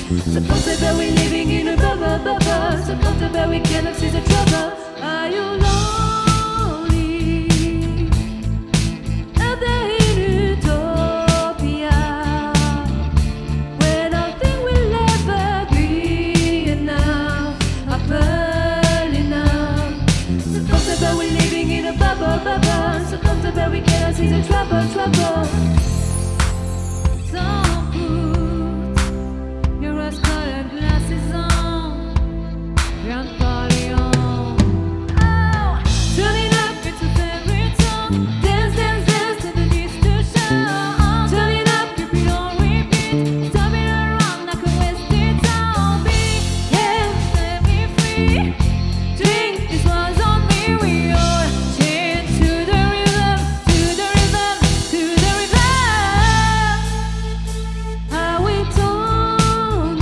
So comfortable we're living in a bubble, bubble. So comfortable we cannot see the trouble. Are you lonely? Out there in utopia, where nothing will ever be enough, happen enough. So comfortable we're living in a bubble, bubble. So comfortable we cannot see the trouble, trouble. Don't put your rose-colored glasses on, grand party on. Oh, turning up it's a favorite song. Dance, dance, dance to the distortion. Turning up, keep it on repeat. Stomping around like a wasted zombie. Yeah, set me free. Drink, this one's on me. We all chant to the rhythm, to the rhythm, to the rhythm. How we don't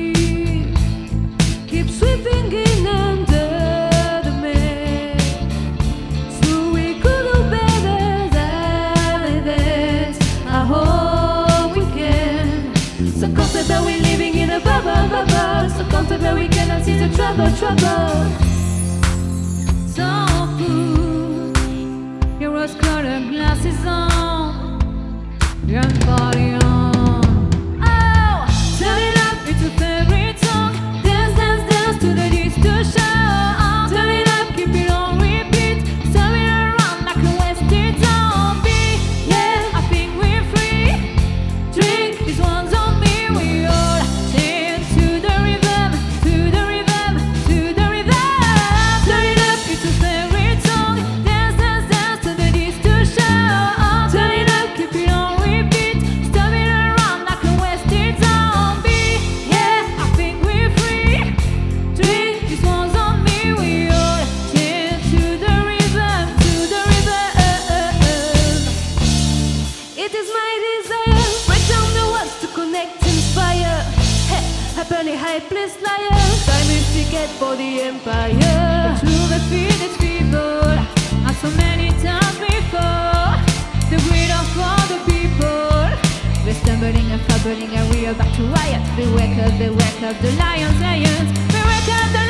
keep sweeping in under the mat, so we could do better than this. I hope we can. So comfortable we're living in a bubble, bubble. So comfortable we cannot see the trouble, trouble. So put your rose-colored glasses on, grand party on. Oh, turn it up, it's a favorite song. Dance, dance, dance to the distortion. Turn it up, keep it on repeat. Stomping around like a wasted zombie. Yeah, I think we're free. Drink, this one's on me. We all dance to the rhythm, to the rhythm, to the rhythm. Turn it up, it's a favorite song. Dance, dance, dance to the distortion. Turn it up, keep it on repeat. Stomping around like a wasted zombie. Yeah, I think we're free. Drink, this one's on me. We all dance to the rhythm, to the rhythm. It is my desire, break down the walls to connect, inspire. Hey, happily helpless liar, time is ticket for the empire. The true defeated people, as so many times before. The greed of all the people, we're stumbling and fumbling and we are back to riot. We wake up the lions, lions. We wake up the